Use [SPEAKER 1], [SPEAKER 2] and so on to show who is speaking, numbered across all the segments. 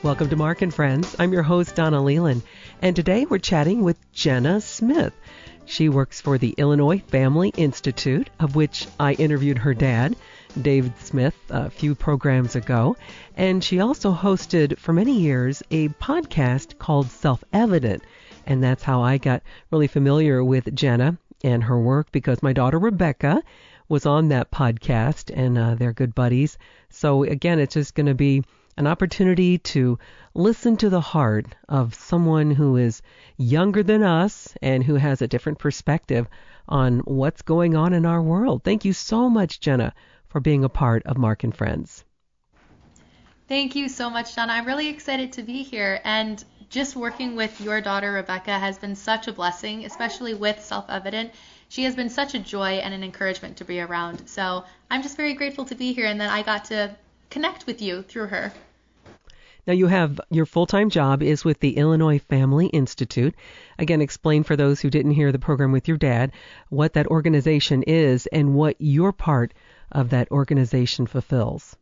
[SPEAKER 1] Welcome to Mark and Friends. I'm your host, Donna Leland, and today we're chatting with Jenna Smith. She works for the Illinois Family Institute, of which I interviewed her dad, David Smith, a few programs ago, and she also hosted for many years a podcast called Self-Evident, and that's how I got really familiar with Jenna and her work because my daughter Rebecca was on that podcast, and they're good buddies. So again, it's just going to be an opportunity to listen to the heart of someone who is younger than us and who has a different perspective on what's going on in our world. Thank you so much, Jenna, for being a part of Mark and Friends.
[SPEAKER 2] Thank you so much, Donna. I'm really excited to be here, and just working with your daughter, Rebecca, has been such a blessing, especially with Self-Evident. She has been such a joy and an encouragement to be around. So I'm just very grateful to be here and that I got to connect with you through her.
[SPEAKER 1] Now you have your full-time job is with the Illinois Family Institute. Again, explain for those who didn't hear the program with your dad what that organization is and what your part of that organization fulfills.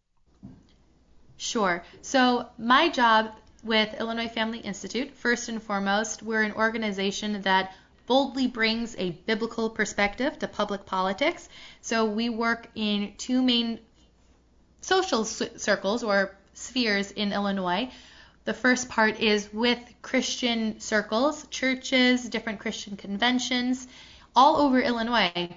[SPEAKER 2] Sure. So my job with Illinois Family Institute, first and foremost, we're an organization that boldly brings a biblical perspective to public politics. So we work in two main social circles or spheres in Illinois. The first part is with Christian circles, churches, different Christian conventions all over Illinois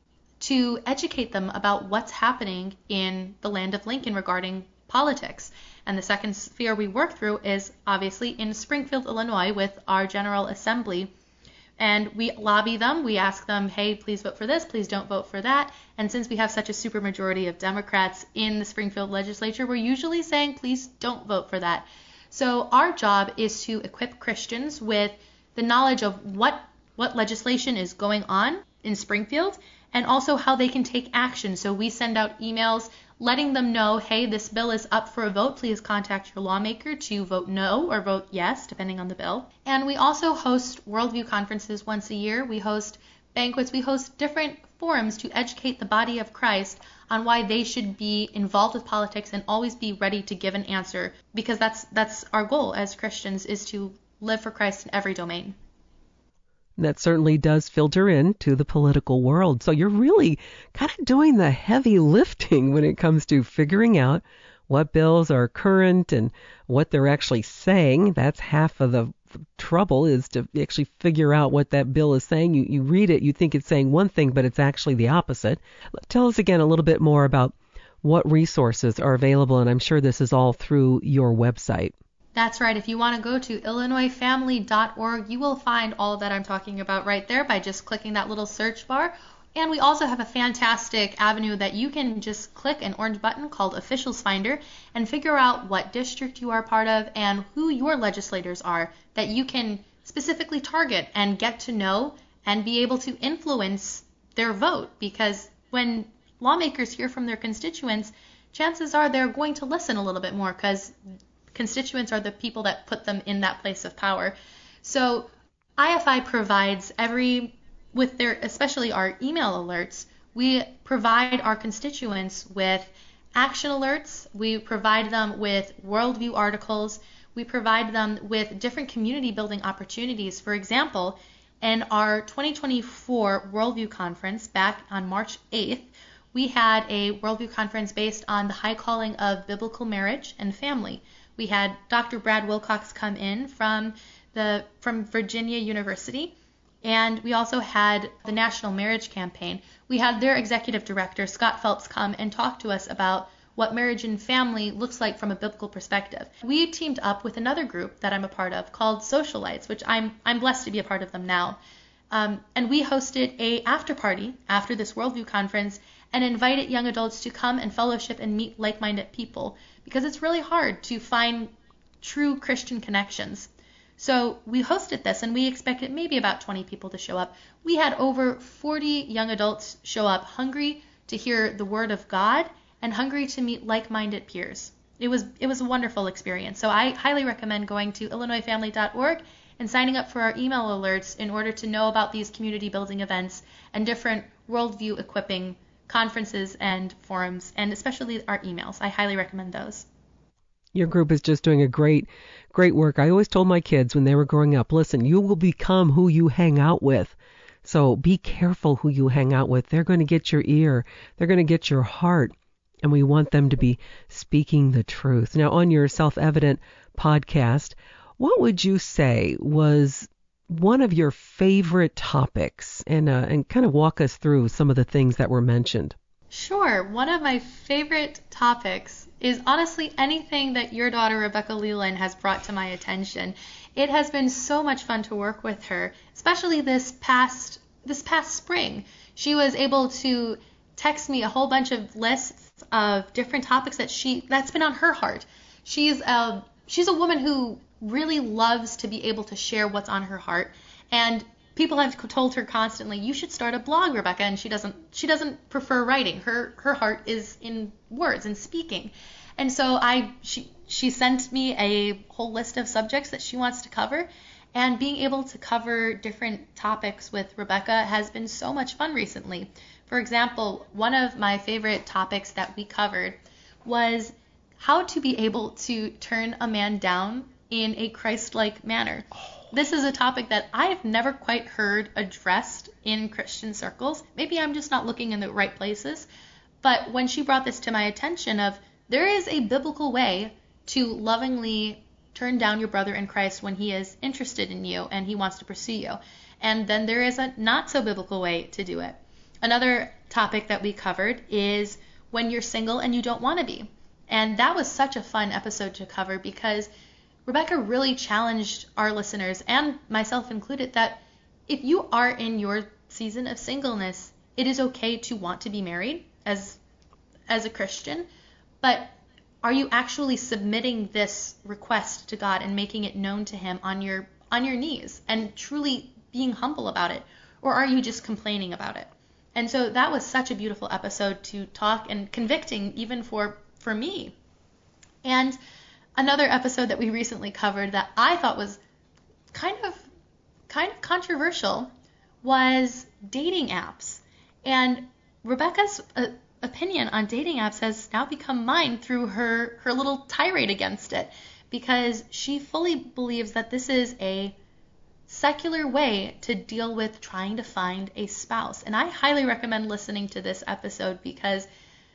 [SPEAKER 2] to educate them about what's happening in the land of Lincoln regarding politics. And the second sphere we work through is obviously in Springfield, Illinois with our General Assembly. And we lobby them. We ask them, hey, please vote for this. Please don't vote for that. And since we have such a supermajority of Democrats in the Springfield legislature, we're usually saying, please don't vote for that. So our job is to equip Christians with the knowledge of what legislation is going on in Springfield and also how they can take action. So we send out emails letting them know, hey, this bill is up for a vote. Please contact your lawmaker to vote no or vote yes, depending on the bill. And we also host worldview conferences once a year. We host banquets. We host different forums to educate the body of Christ on why they should be involved with politics and always be ready to give an answer, because that's our goal as Christians, is to live for Christ in every domain.
[SPEAKER 1] That certainly does filter into the political world. So you're really kind of doing the heavy lifting when it comes to figuring out what bills are current and what they're actually saying. That's half of the trouble, is to actually figure out what that bill is saying. You read it, you think it's saying one thing, but it's actually the opposite. Tell us again a little bit more about what resources are available, and I'm sure this is all through your website.
[SPEAKER 2] That's right. If you want to go to illinoisfamily.org, you will find all that I'm talking about right there by just clicking that little search bar. And we also have a fantastic avenue that you can just click an orange button called Officials Finder and figure out what district you are part of and who your legislators are that you can specifically target and get to know and be able to influence their vote. Because when lawmakers hear from their constituents, chances are they're going to listen a little bit more, because constituents are the people that put them in that place of power. So IFI provides with their, especially our email alerts, we provide our constituents with action alerts. We provide them with worldview articles. We provide them with different community building opportunities. For example, in our 2024 Worldview Conference back on March 8th, we had a worldview conference based on the high calling of biblical marriage and family. We had Dr. Brad Wilcox come in from Virginia University, and we also had the National Marriage Campaign. We had their executive director, Scott Phelps, come and talk to us about what marriage and family looks like from a biblical perspective. We teamed up with another group that I'm a part of called Socialites, which I'm blessed to be a part of them now. And we hosted a after party after this worldview conference and invited young adults to come and fellowship and meet like-minded people, because it's really hard to find true Christian connections. So we hosted this, and we expected maybe about 20 people to show up. We had over 40 young adults show up, hungry to hear the word of God and hungry to meet like-minded peers. It was a wonderful experience. So I highly recommend going to illinoisfamily.org and signing up for our email alerts in order to know about these community building events and different worldview equipping conferences and forums, and especially our emails. I highly recommend those.
[SPEAKER 1] Your group is just doing a great work. I always told my kids when they were growing up, listen, you will become who you hang out with. So be careful who you hang out with. They're going to get your ear. They're going to get your heart. And we want them to be speaking the truth. Now, on your Self-Evident podcast, what would you say was one of your favorite topics? And kind of walk us through some of the things that were mentioned.
[SPEAKER 2] Sure. One of my favorite topics is honestly anything that your daughter, Rebecca Leland, has brought to my attention. It has been so much fun to work with her, especially this past spring. She was able to text me a whole bunch of lists of different topics that's been on her heart. She's a woman who really loves to be able to share what's on her heart, and people have told her constantly, you should start a blog, Rebecca, and she doesn't prefer writing. Her heart is in words and speaking. And so she sent me a whole list of subjects that she wants to cover, and being able to cover different topics with Rebecca has been so much fun recently. For example, one of my favorite topics that we covered was how to be able to turn a man down in a Christ-like manner. This is a topic that I've never quite heard addressed in Christian circles. Maybe I'm just not looking in the right places. But when she brought this to my attention of there is a biblical way to lovingly turn down your brother in Christ when he is interested in you and he wants to pursue you. And then there is a not so biblical way to do it. Another topic that we covered is when you're single and you don't want to be. And that was such a fun episode to cover because Rebecca really challenged our listeners, and myself included, that if you are in your season of singleness, it is okay to want to be married as a Christian, but are you actually submitting this request to God and making it known to Him on your knees and truly being humble about it? Or are you just complaining about it? And so that was such a beautiful episode to talk, and convicting even for me. And another episode that we recently covered that I thought was kind of controversial was dating apps. And Rebecca's opinion on dating apps has now become mine through her little tirade against it, because she fully believes that this is a secular way to deal with trying to find a spouse. And I highly recommend listening to this episode because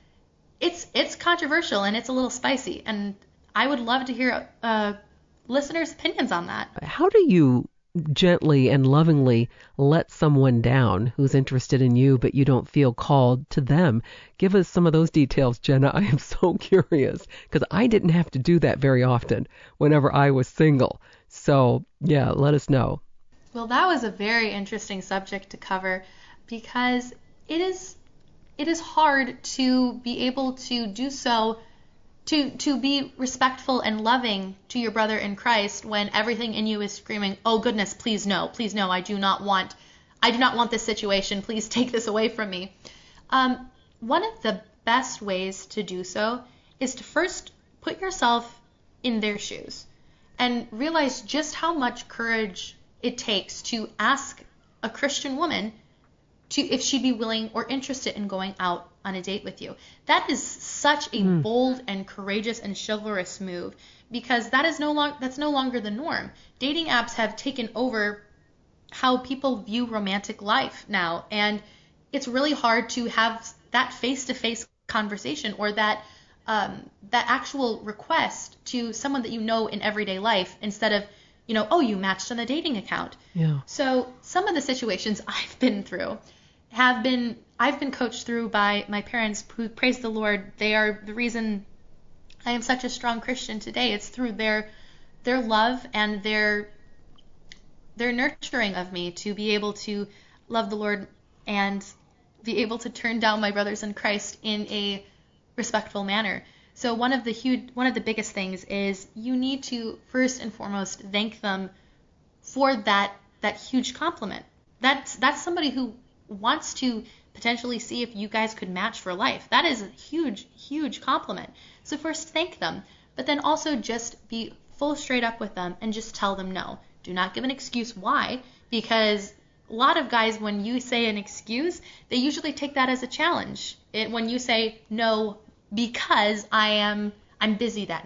[SPEAKER 2] it's controversial and it's a little spicy, and I would love to hear listeners' opinions on that.
[SPEAKER 1] How do you gently and lovingly let someone down who's interested in you, but you don't feel called to them? Give us some of those details, Jenna. I am so curious, because I didn't have to do that very often whenever I was single. So, yeah, let us know.
[SPEAKER 2] Well, that was a very interesting subject to cover, because it is hard to be able to do so, to be respectful and loving to your brother in Christ when everything in you is screaming, oh goodness, please no, I do not want this situation, please take this away from me. One of the best ways to do so is to first put yourself in their shoes and realize just how much courage it takes to ask a Christian woman if she'd be willing or interested in going out on a date with you. That is such a bold and courageous and chivalrous move, because that's no longer the norm. Dating apps have taken over how people view romantic life now, and it's really hard to have that face-to-face conversation or that actual request to someone that you know in everyday life, instead of, you matched on the dating account.
[SPEAKER 1] Yeah.
[SPEAKER 2] So some of the situations I've been through I've been coached through by my parents, who, praise the Lord, they are the reason I am such a strong Christian today. It's through their love and their nurturing of me to be able to love the Lord and be able to turn down my brothers in Christ in a respectful manner. So one of the biggest things is you need to first and foremost thank them for that huge compliment. That's somebody who wants to potentially see if you guys could match for life. That is a huge, huge compliment. So first thank them, but then also just be full straight up with them and just tell them no. Do not give an excuse why, because a lot of guys, when you say an excuse, they usually take that as a challenge. When you say no because I'm busy that night.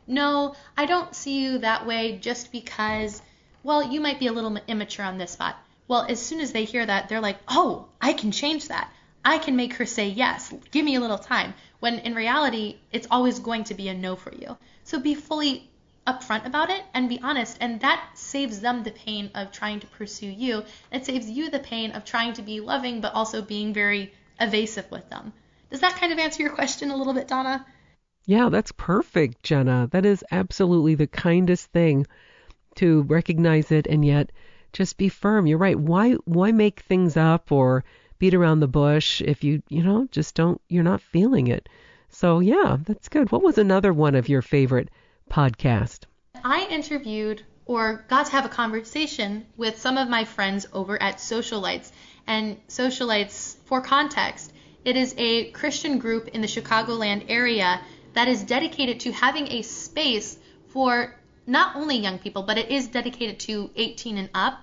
[SPEAKER 2] no, I don't see you that way just because, well, you might be a little immature on this spot. Well, as soon as they hear that, they're like, oh, I can change that. I can make her say yes. Give me a little time. When in reality, it's always going to be a no for you. So be fully upfront about it and be honest. And that saves them the pain of trying to pursue you. It saves you the pain of trying to be loving, but also being very evasive with them. Does that kind of answer your question a little bit, Donna?
[SPEAKER 1] Yeah, that's perfect, Jenna. That is absolutely the kindest thing, to recognize it and yet just be firm. You're right. Why make things up or beat around the bush if just you're not feeling it. So yeah, that's good. What was another one of your favorite podcasts?
[SPEAKER 2] I interviewed or got to have a conversation with some of my friends over at Socialites. And Socialites, for context, it is a Christian group in the Chicagoland area that is dedicated to having a space for not only young people, but it is dedicated to 18 and up,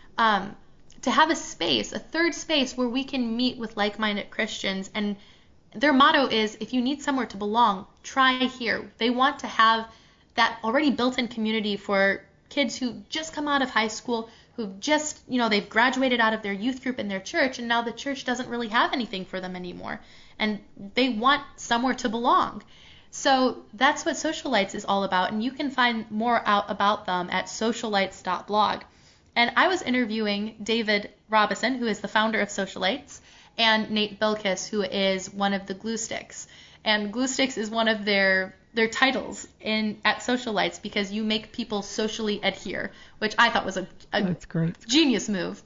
[SPEAKER 2] to have a space, a third space where we can meet with like-minded Christians. And their motto is, if you need somewhere to belong, try here. They want to have that already built-in community for kids who just come out of high school, who've just, they've graduated out of their youth group in their church, and now the church doesn't really have anything for them anymore. And they want somewhere to belong. So that's what Socialites is all about, and you can find more out about them at socialites.blog. And I was interviewing David Robison, who is the founder of Socialites, and Nate Bilkis, who is one of the Glue Sticks. And Glue Sticks is one of their titles at Socialites because you make people socially adhere, which I thought was a
[SPEAKER 1] That's great.
[SPEAKER 2] Genius move.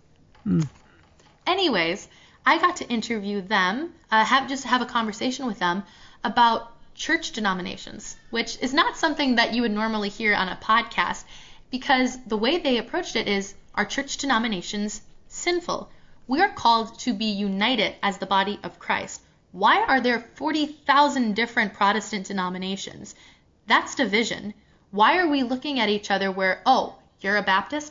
[SPEAKER 2] Anyways, I got to interview them, have a conversation with them about church denominations, which is not something that you would normally hear on a podcast, because the way they approached it is, are church denominations sinful? We are called to be united as the body of Christ. Why are there 40,000 different Protestant denominations? That's division. Why are we looking at each other where, oh, you're a Baptist?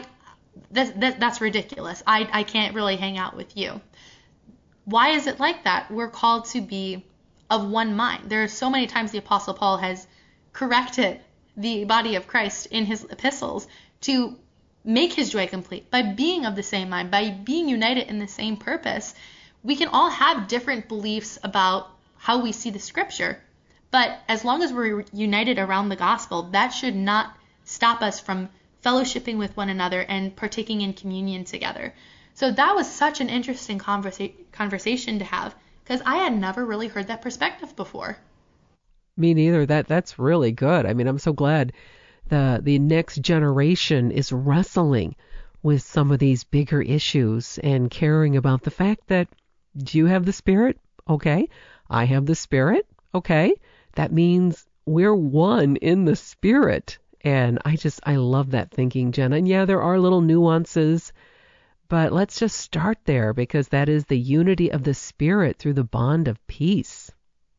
[SPEAKER 2] That's ridiculous. I can't really hang out with you. Why is it like that? We're called to be of one mind. There are so many times the Apostle Paul has corrected the body of Christ in his epistles to make his joy complete by being of the same mind, by being united in the same purpose. We can all have different beliefs about how we see the scripture, but as long as we're united around the gospel, that should not stop us from fellowshipping with one another and partaking in communion together. So that was such an interesting conversation to have, because I had never really heard that perspective before.
[SPEAKER 1] Me neither. That's really good. I mean, I'm so glad the next generation is wrestling with some of these bigger issues and caring about the fact that, do you have the Spirit? Okay. I have the Spirit. Okay. That means we're one in the Spirit. And I love that thinking, Jenna. And yeah, there are little nuances, but let's just start there, because that is the unity of the Spirit through the bond of peace.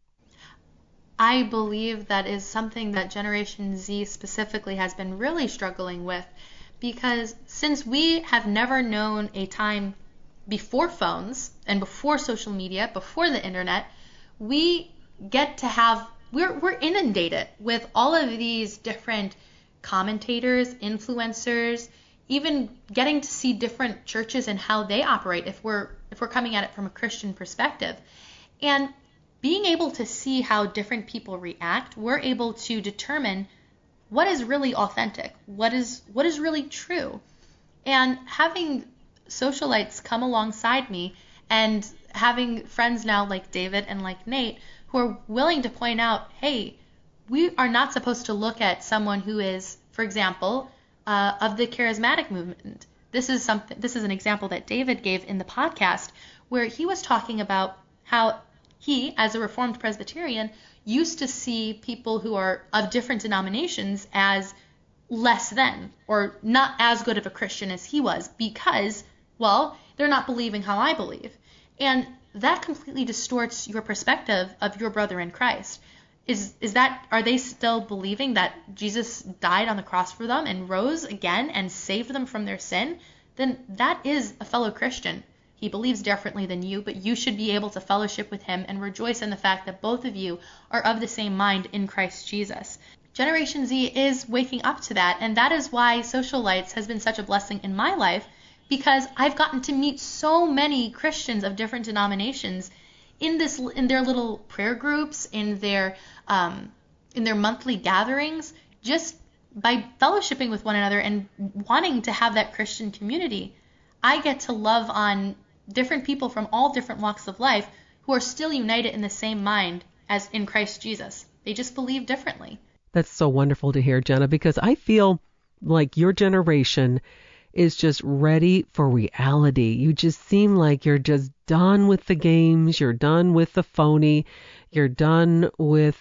[SPEAKER 2] I believe that is something that Generation Z specifically has been really struggling with, because since we have never known a time before phones and before social media, before the internet, we get to we're inundated with all of these different commentators, influencers, even getting to see different churches and how they operate if we're coming at it from a Christian perspective. And being able to see how different people react, we're able to determine what is really authentic, what is really true. And having Socialites come alongside me, and having friends now like David and like Nate who are willing to point out, hey, we are not supposed to look at someone who is, for example, of the charismatic movement. This is an example that David gave in the podcast, where he was talking about how he, as a Reformed Presbyterian, used to see people who are of different denominations as less than, or not as good of a Christian as he was, because, well, they're not believing how I believe. And that completely distorts your perspective of your brother in Christ. Are they still believing that Jesus died on the cross for them and rose again and saved them from their sin? Then that is a fellow Christian. He believes differently than you, but you should be able to fellowship with him and rejoice in the fact that both of you are of the same mind in Christ Jesus. Generation Z is waking up to that, and that is why Social Lights has been such a blessing in my life, because I've gotten to meet so many Christians of different denominations in their little prayer groups, in their monthly gatherings, just by fellowshipping with one another and wanting to have that Christian community. I get to love on different people from all different walks of life who are still united in the same mind as in Christ Jesus. They just believe differently.
[SPEAKER 1] That's so wonderful to hear, Jenna, because I feel like your generation is just ready for reality. You just seem like you're just done with the games. You're done with the phony. You're done with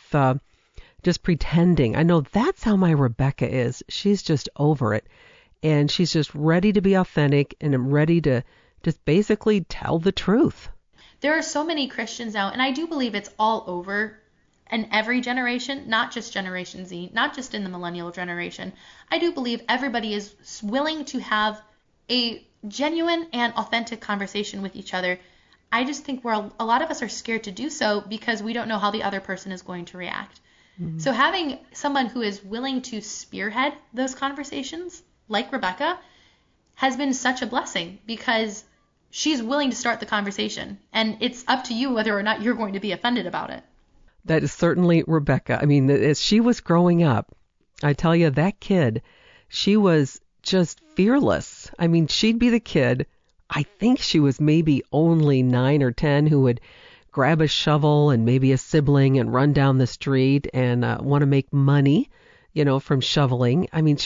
[SPEAKER 1] just pretending. I know that's how my Rebecca is. She's just over it. And she's just ready to be authentic and ready to just basically tell the truth.
[SPEAKER 2] There are so many Christians now, and I do believe it's all over in every generation, not just Generation Z, not just in the millennial generation. I do believe everybody is willing to have a genuine and authentic conversation with each other. I just think a lot of us are scared to do so because we don't know how the other person is going to react. Mm-hmm. So having someone who is willing to spearhead those conversations, like Rebecca, has been such a blessing because she's willing to start the conversation. And it's up to you whether or not you're going to be offended about it.
[SPEAKER 1] That is certainly Rebecca. I mean, as she was growing up, I tell you, that kid, she was just fearless. I mean, she'd be the kid, I think she was maybe only 9 or 10, who would grab a shovel and maybe a sibling and run down the street and want to make money, from shoveling. I mean,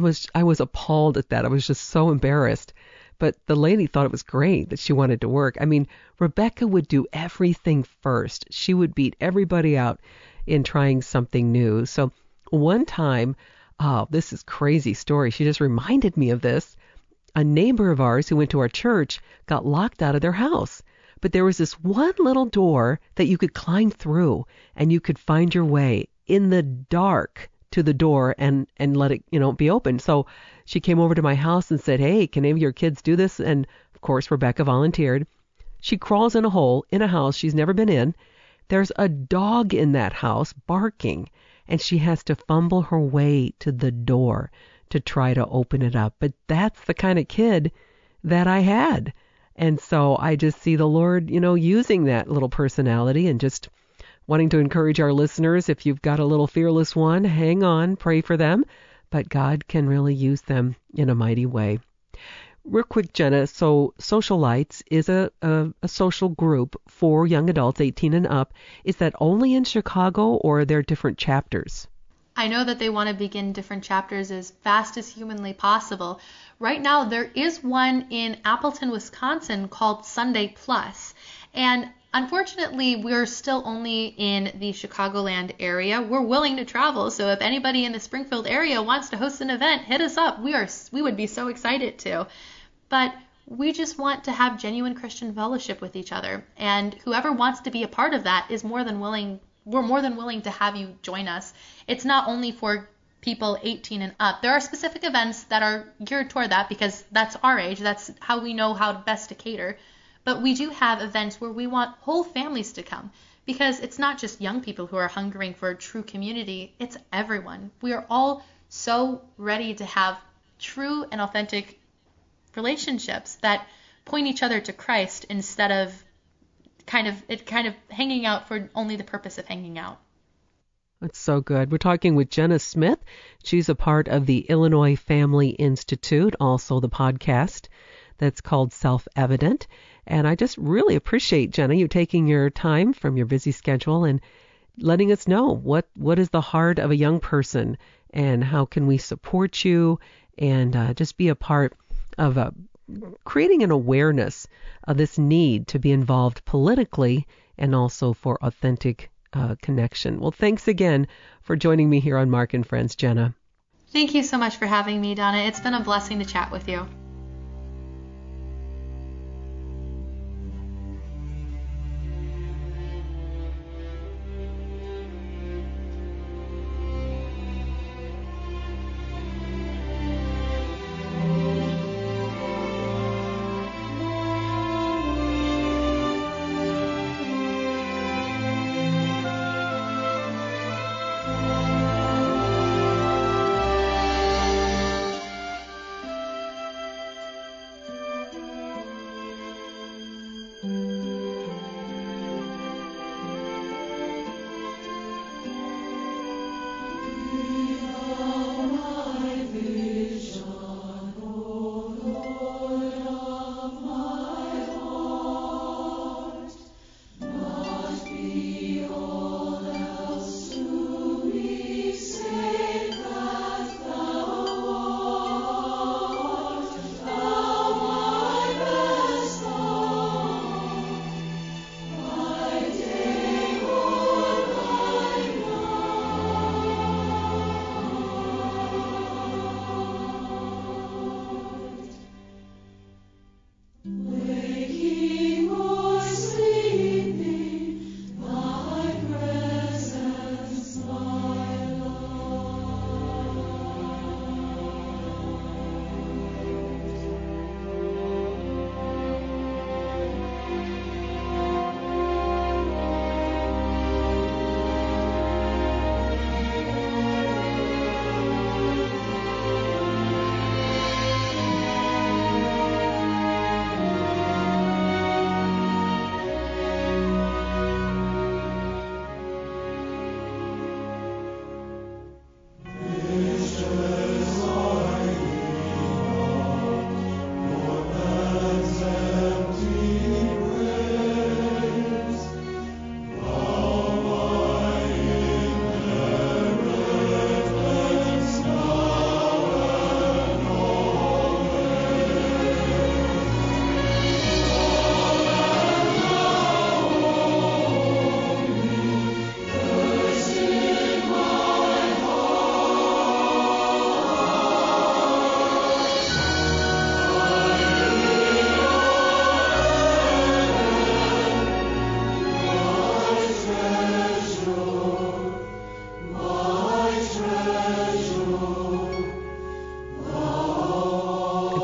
[SPEAKER 1] I was appalled at that. I was just so embarrassed. But the lady thought it was great that she wanted to work. I mean, Rebecca would do everything first. She would beat everybody out in trying something new. So one time, this is a crazy story. She just reminded me of this. A neighbor of ours who went to our church got locked out of their house. But there was this one little door that you could climb through and you could find your way in the dark to the door and let it, be open. So she came over to my house and said, "Hey, can any of your kids do this?" And of course, Rebecca volunteered. She crawls in a hole in a house she's never been in. There's a dog in that house barking, and she has to fumble her way to the door to try to open it up. But that's the kind of kid that I had. And so I just see the Lord, using that little personality and just wanting to encourage our listeners, if you've got a little fearless one, hang on, pray for them. But God can really use them in a mighty way. Real quick, Jenna, so Social Lights is a social group for young adults 18 and up. Is that only in Chicago, or are there different chapters?
[SPEAKER 2] I know that they want to begin different chapters as fast as humanly possible. Right now, there is one in Appleton, Wisconsin called Sunday Plus. And unfortunately, we're still only in the Chicagoland area. We're willing to travel, so if anybody in the Springfield area wants to host an event, hit us up. We would be so excited to. But we just want to have genuine Christian fellowship with each other. And whoever wants to be a part of that is more than willing. We're more than willing to have you join us. It's not only for people 18 and up. There are specific events that are geared toward that because that's our age. That's how we know how best to cater. But we do have events where we want whole families to come because it's not just young people who are hungering for a true community. It's everyone. We are all so ready to have true and authentic relationships that point each other to Christ instead of kind of hanging out for only the purpose of hanging out.
[SPEAKER 1] That's so good. We're talking with Jenna Smith. She's a part of the Illinois Family Institute, also the podcast that's called Self-Evident. And I just really appreciate, Jenna, you taking your time from your busy schedule and letting us know what is the heart of a young person and how can we support you and just be a part of creating an awareness of this need to be involved politically and also for authentic connection. Well, thanks again for joining me here on Mark and Friends, Jenna.
[SPEAKER 2] Thank you so much for having me, Donna. It's been a blessing to chat with you.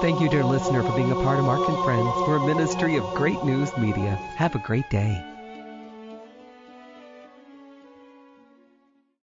[SPEAKER 1] Thank you, dear listener, for being a part of Mark and Friends for a ministry of Great News Media. Have a great day.